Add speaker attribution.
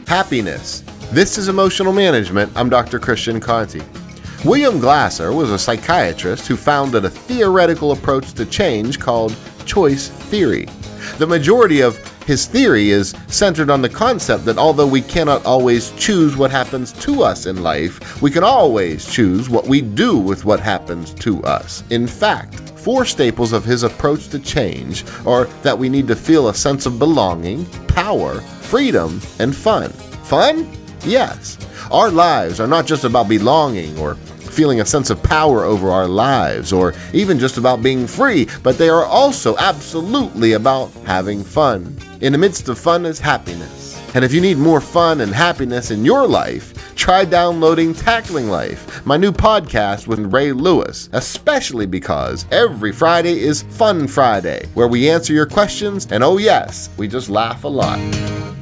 Speaker 1: Happiness. This is Emotional Management. I'm Dr. Christian Conti. William Glasser was a psychiatrist who founded a theoretical approach to change called choice theory. The majority of his theory is centered on the concept that although we cannot always choose what happens to us in life, we can always choose what we do with what happens to us. In fact, 4 staples of his approach to change are that we need to feel a sense of belonging, power, freedom, and fun. Fun? Yes. Our lives are not just about belonging or feeling a sense of power over our lives or even just about being free, but they are also absolutely about having fun. In the midst of fun is happiness. And if you need more fun and happiness in your life, try downloading Tackling Life, my new podcast with Ray Lewis, especially because every Friday is Fun Friday, where we answer your questions and oh yes, we just laugh a lot.